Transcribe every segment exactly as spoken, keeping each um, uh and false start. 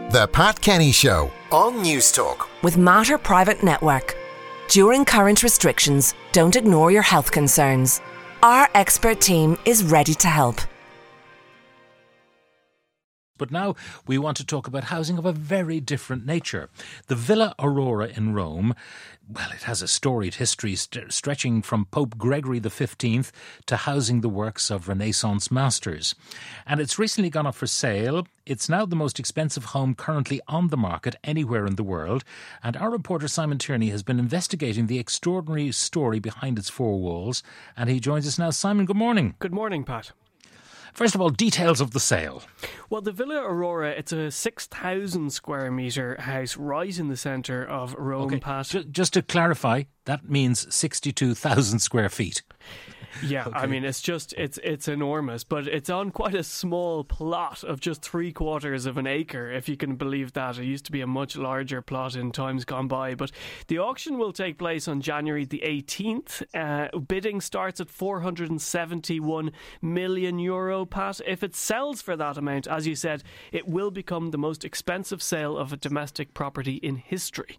The Pat Kenny Show on News Talk. With Mater Private Network. During current restrictions, don't ignore your health concerns. Our expert team is ready to help. But now we want to talk about housing of a very different nature. The Villa Aurora in Rome, well, it has a storied history st- stretching from Pope Gregory the fifteenth to housing the works of Renaissance masters. And it's recently gone up for sale. It's now the most expensive home currently on the market anywhere in the world. And our reporter Simon Tierney has been investigating the extraordinary story behind its four walls. And he joins us now. Simon, good morning. Good morning, Pat. First of all, details of the sale. Well, the Villa Aurora, it's a six thousand square metre house right in the centre of Rome, okay. Pat. J- just to clarify, that means sixty-two thousand square feet. Yeah, okay. I mean, it's just, it's it's enormous, but it's on quite a small plot of just three quarters of an acre, if you can believe that. It used to be a much larger plot in times gone by, but the auction will take place on January the eighteenth. Uh, bidding starts at four hundred seventy-one million euro, Pat. If it sells for that amount, as you said, it will become the most expensive sale of a domestic property in history.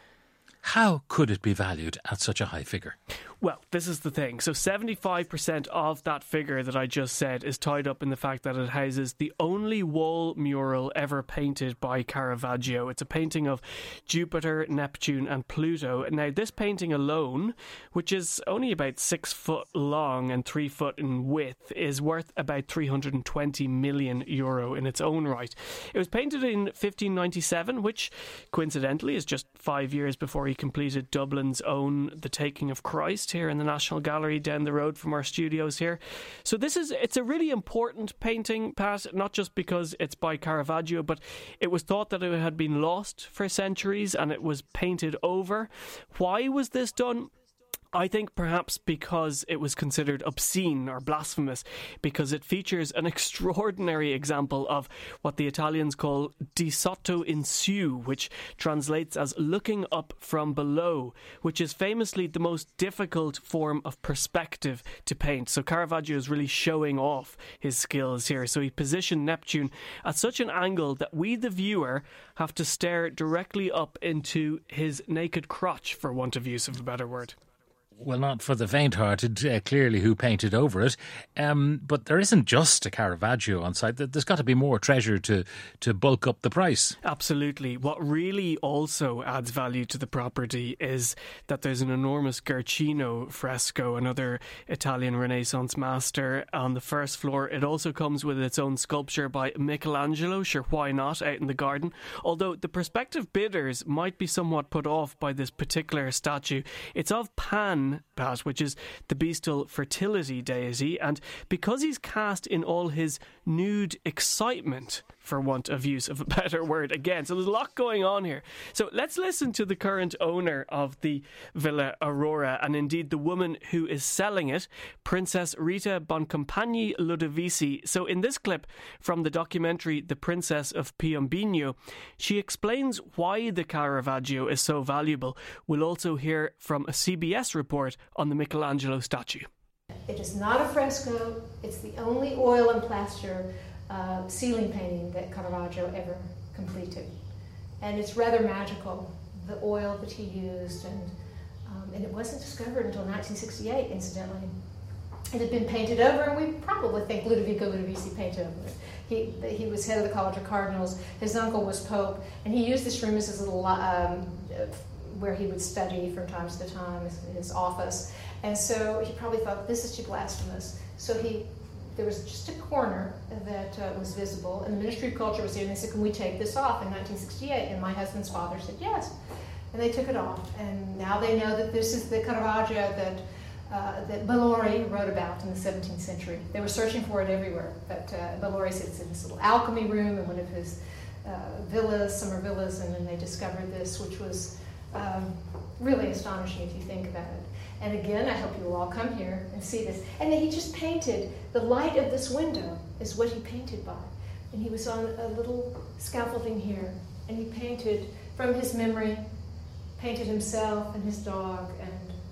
How could it be valued at such a high figure? Well, this is the thing. So seventy-five percent of that figure that I just said is tied up in the fact that it houses the only wall mural ever painted by Caravaggio. It's a painting of Jupiter, Neptune and Pluto. Now, this painting alone, which is only about six foot long and three foot in width, is worth about three hundred twenty million euro in its own right. It was painted in fifteen ninety-seven, which coincidentally is just five years before he completed Dublin's own The Taking of Christ, here in the National Gallery down the road from our studios here. So this is, it's a really important painting, Pat, not just because it's by Caravaggio, but it was thought that it had been lost for centuries and it was painted over. Why was this done? I think perhaps because it was considered obscene or blasphemous, because it features an extraordinary example of what the Italians call di sotto in su, which translates as looking up from below, which is famously the most difficult form of perspective to paint. So Caravaggio is really showing off his skills here. So he positioned Neptune at such an angle that we, the viewer, have to stare directly up into his naked crotch, for want of use of a better word. Well, not for the faint-hearted, uh, clearly, who painted over it. Um, but there isn't just a Caravaggio on site. There's got to be more treasure to, to bulk up the price. Absolutely. What really also adds value to the property is that there's an enormous Guercino fresco, another Italian Renaissance master, on the first floor. It also comes with its own sculpture by Michelangelo. Sure, why not, out in the garden? Although the prospective bidders might be somewhat put off by this particular statue. It's of Pan, Pat, which is the bestial fertility deity, and because he's cast in all his nude excitement, for want of use of a better word again, so there's a lot going on here. So let's listen to the current owner of the Villa Aurora, and indeed the woman who is selling it, Princess Rita Boncompagni Ludovisi. So in this clip from the documentary The Princess of Piombino, she explains why the Caravaggio is so valuable. We'll also hear from a C B S report on the Michelangelo statue. It is not a fresco. It's the only oil and plaster uh, ceiling painting that Caravaggio ever completed. And it's rather magical, the oil that he used. And, um, and it wasn't discovered until nineteen sixty-eight, incidentally. It had been painted over, and we probably think Ludovico Ludovisi painted over it. He, he was head of the College of Cardinals. His uncle was Pope, and he used this room as his little um, where he would study from time to time, his, his office. And so he probably thought, this is too blasphemous. So he, there was just a corner that uh, was visible, and the Ministry of Culture was here, and they said, can we take this off in nineteen sixty-eight? And my husband's father said, yes. And they took it off. And now they know that this is the Caravaggio that uh, that Bellori wrote about in the seventeenth century. They were searching for it everywhere, but uh, Bellori said it's in this little alchemy room in one of his uh, villas, summer villas, and then they discovered this, which was um, really astonishing if you think about it. And again, I hope you will all come here and see this. And then he just painted, the light of this window is what he painted by. And he was on a little scaffolding here, and he painted from his memory, painted himself and his dog, and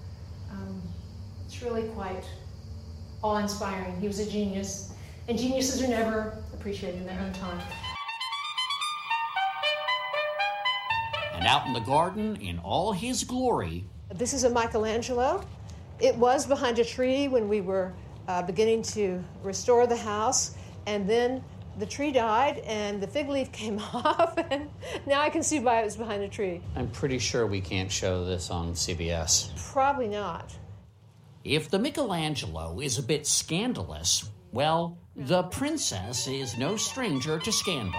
um, it's really quite awe-inspiring. He was a genius, and geniuses are never appreciated in their own time. And out in the garden, in all his glory... This is a Michelangelo. It was behind a tree when we were uh, beginning to restore the house, and then the tree died, and the fig leaf came off, and now I can see why it was behind a tree. I'm pretty sure we can't show this on C B S. Probably not. If the Michelangelo is a bit scandalous, well, the princess is no stranger to scandal.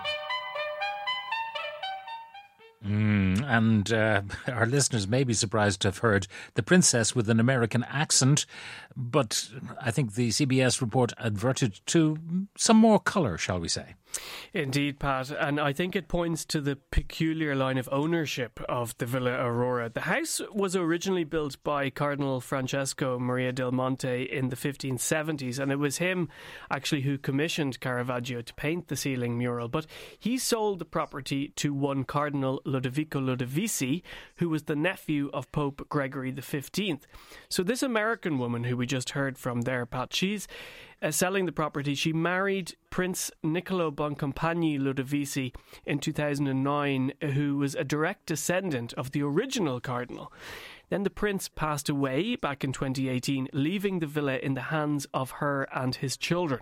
Mm, and uh, our listeners may be surprised to have heard the princess with an American accent, but I think the C B S report adverted to some more colour, shall we say. Indeed, Pat, and I think it points to the peculiar line of ownership of the Villa Aurora. The house was originally built by Cardinal Francesco Maria del Monte in the fifteen seventies, and it was him actually who commissioned Caravaggio to paint the ceiling mural, but he sold the property to one Cardinal Lodovico Ludovisi, who was the nephew of Pope Gregory the fifteenth. So this American woman who we just heard from there, Pat, she's Uh, selling the property. She married Prince Niccolo Boncompagni Ludovisi in two thousand nine, who was a direct descendant of the original cardinal. Then the prince passed away back in twenty eighteen, leaving the villa in the hands of her and his children.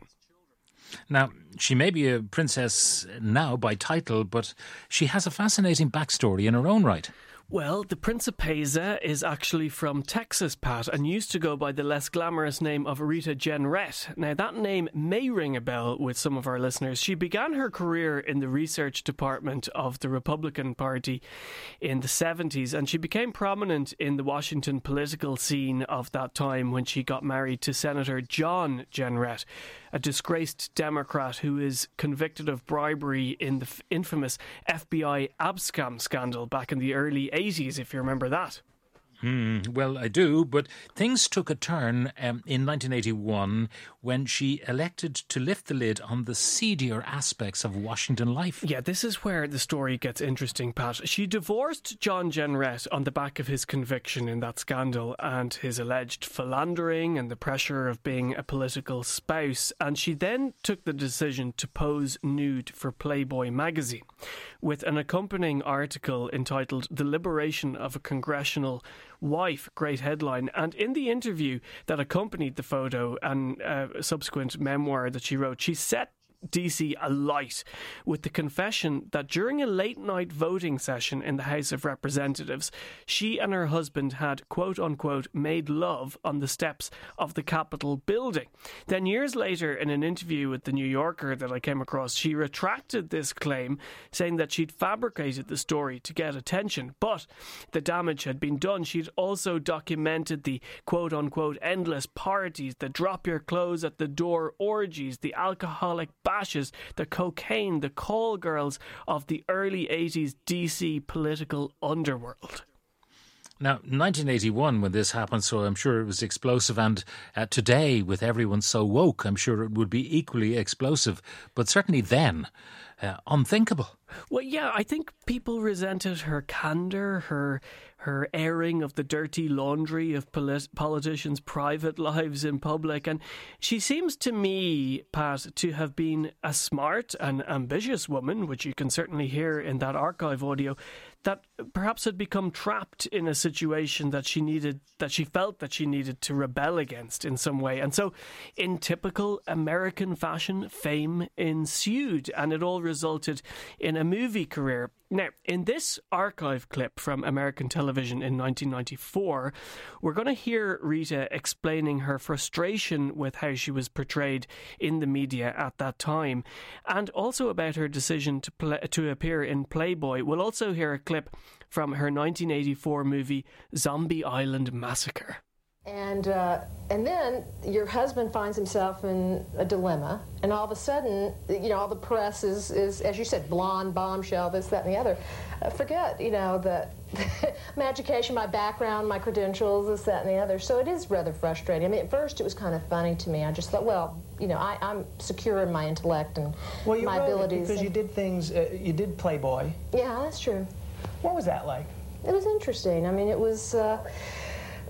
Now, she may be a princess now by title, but she has a fascinating backstory in her own right. Well, the Principessa is actually from Texas, Pat, and used to go by the less glamorous name of Rita Jenrette. Now, that name may ring a bell with some of our listeners. She began her career in the research department of the Republican Party in the seventies, and she became prominent in the Washington political scene of that time when she got married to Senator John Jenrette, a disgraced Democrat who is convicted of bribery in the f- infamous F B I Abscam scandal back in the early eighties, if you remember that. Hmm, well, I do, but things took a turn um, in nineteen eighty-one when she elected to lift the lid on the seedier aspects of Washington life. Yeah, this is where the story gets interesting, Pat. She divorced John Jenrette on the back of his conviction in that scandal and his alleged philandering and the pressure of being a political spouse, and she then took the decision to pose nude for Playboy magazine, with an accompanying article entitled "The Liberation of a Congressional Wife," great headline. And in the interview that accompanied the photo and uh, subsequent memoir that she wrote, she set D C alight with the confession that during a late-night voting session in the House of Representatives, she and her husband had, quote-unquote, made love on the steps of the Capitol building. Then years later, in an interview with The New Yorker that I came across, she retracted this claim, saying that she'd fabricated the story to get attention, but the damage had been done. She'd also documented the, quote-unquote, endless parties, the drop-your-clothes-at-the-door orgies, the alcoholic bashes, the cocaine, the call girls of the early eighties D C political underworld. Now, nineteen eighty-one when this happened, so I'm sure it was explosive, and uh, today, with everyone so woke, I'm sure it would be equally explosive, but certainly then, uh, unthinkable. Well, yeah, I think people resented her candour, her her airing of the dirty laundry of polit- politicians' private lives in public. And she seems to me, Pat, to have been a smart and ambitious woman, which you can certainly hear in that archive audio, that perhaps had become trapped in a situation that she needed, that she felt that she needed to rebel against in some way. And so, in typical American fashion, fame ensued, and it all resulted in a movie career. Now, in this archive clip from American television in nineteen ninety-four, we're going to hear Rita explaining her frustration with how she was portrayed in the media at that time, and also about her decision to play, to appear in Playboy. We'll also hear a clip from her nineteen eighty-four movie Zombie Island Massacre. And uh, and then your husband finds himself in a dilemma, and all of a sudden, you know, all the press is, is as you said, blonde, bombshell, this, that, and the other. Uh, forget, you know, that my education, my background, my credentials, this, that, and the other. So it is rather frustrating. I mean, at first it was kind of funny to me. I just thought, well, you know, I, I'm secure in my intellect and well, you my wrote abilities. Because and, you did things, uh, you did Playboy. Yeah, that's true. What was that like? It was interesting. I mean, it was... Uh,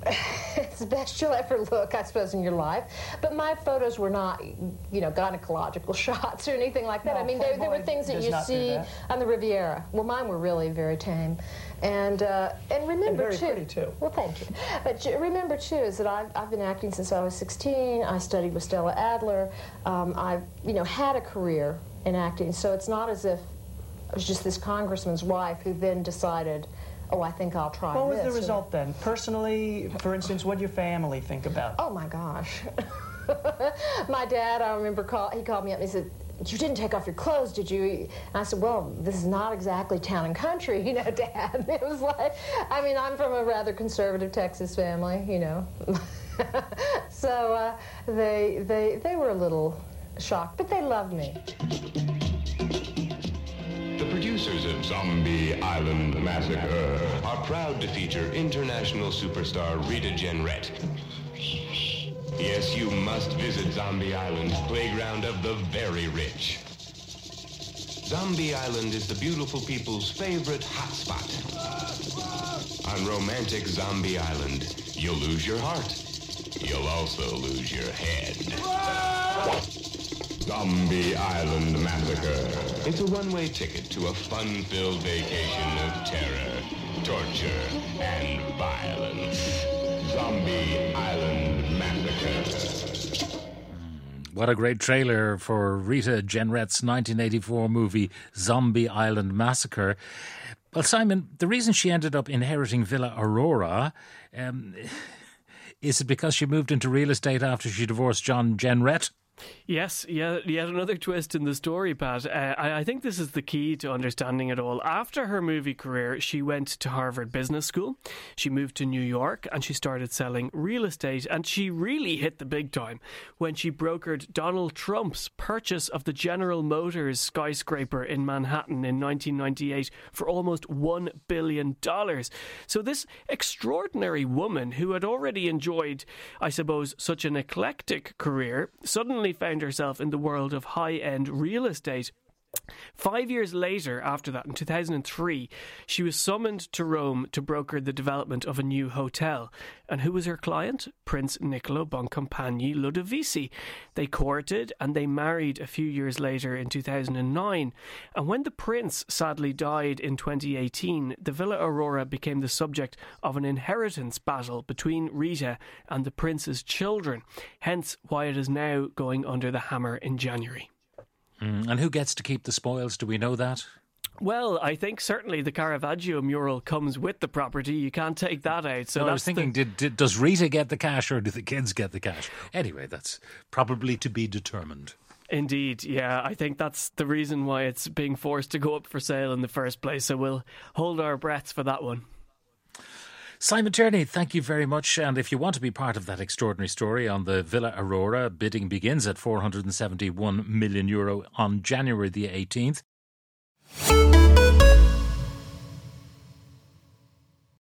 it's the best you'll ever look, I suppose, in your life. But my photos were not, you know, gynecological shots or anything like that. No, I mean, there, there were Playboy things that does you not do see that. on the Riviera. Well, mine were really very tame. And uh, and remember, And very too... pretty, too. Well, thank you. But j- remember, too, is that I've, I've been acting since I was sixteen. I studied with Stella Adler. Um, I've, you know, had a career in acting. So it's not as if I was just this congressman's wife who then decided, oh, I think I'll try What was this. the result then? Personally, for instance, what did your family think about it? Oh, my gosh. My dad, I remember, call, he called me up and he said, you didn't take off your clothes, did you? And I said, well, this is not exactly town and country, you know, Dad. It was like, I mean, I'm from a rather conservative Texas family, you know. So uh, they, they, they were a little shocked, but they loved me. The producers of Zombie Island Massacre are proud to feature international superstar Rita Jenrette. Yes, you must visit Zombie Island, playground of the very rich. Zombie Island is the beautiful people's favorite hotspot. On romantic Zombie Island, you'll lose your heart. You'll also lose your head. Zombie Island Massacre. It's a one-way ticket to a fun-filled vacation of terror, torture, and violence. Zombie Island Massacre. What a great trailer for Rita Jenrette's nineteen eighty-four movie Zombie Island Massacre. Well, Simon, the reason she ended up inheriting Villa Aurora, um, is it because she moved into real estate after she divorced John Jenrette? Yes, yeah, yet another twist in the story, Pat. Uh, I, I think this is the key to understanding it all. After her movie career, she went to Harvard Business School. She moved to New York and she started selling real estate. And she really hit the big time when she brokered Donald Trump's purchase of the General Motors skyscraper in Manhattan in nineteen ninety-eight for almost one billion dollars. So this extraordinary woman who had already enjoyed, I suppose, such an eclectic career, suddenly found herself in the world of high-end real estate. Five years later, after that, in two thousand three, she was summoned to Rome to broker the development of a new hotel. And who was her client? Prince Niccolo Boncompagni Ludovisi. They courted and they married a few years later in two thousand nine. And when the prince sadly died in twenty eighteen, the Villa Aurora became the subject of an inheritance battle between Rita and the prince's children. Hence why it is now going under the hammer in January. Mm, and who gets to keep the spoils? Do we know that? Well, I think certainly the Caravaggio mural comes with the property. You can't take that out. So no, that's I was thinking, the... did, did does Rita get the cash or do the kids get the cash? Anyway, that's probably to be determined. Indeed, yeah. I think that's the reason why it's being forced to go up for sale in the first place. So we'll hold our breaths for that one. Simon Tierney, thank you very much. And if you want to be part of that extraordinary story on the Villa Aurora, bidding begins at four hundred seventy-one million euro on January the eighteenth.